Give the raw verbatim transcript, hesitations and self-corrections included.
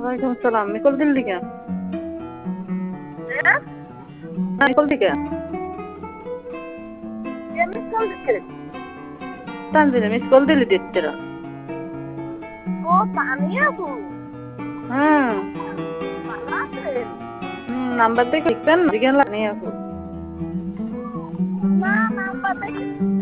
ওয়ালাইকুম আসসালাম। Miss call দিলি কেন? হ্যাঁ? মিস কল দিলি কেন? কে মিস কল দিচ্ছে? তানজিনে মিস কল দিলি দিতেরা। ও তানিয়া আপু। হুম। ভালো আছেন? হুম, নাম্বার দেখে লিখবেন জিজ্ঞেস লাগনি আপু। না নাম্বার দেখে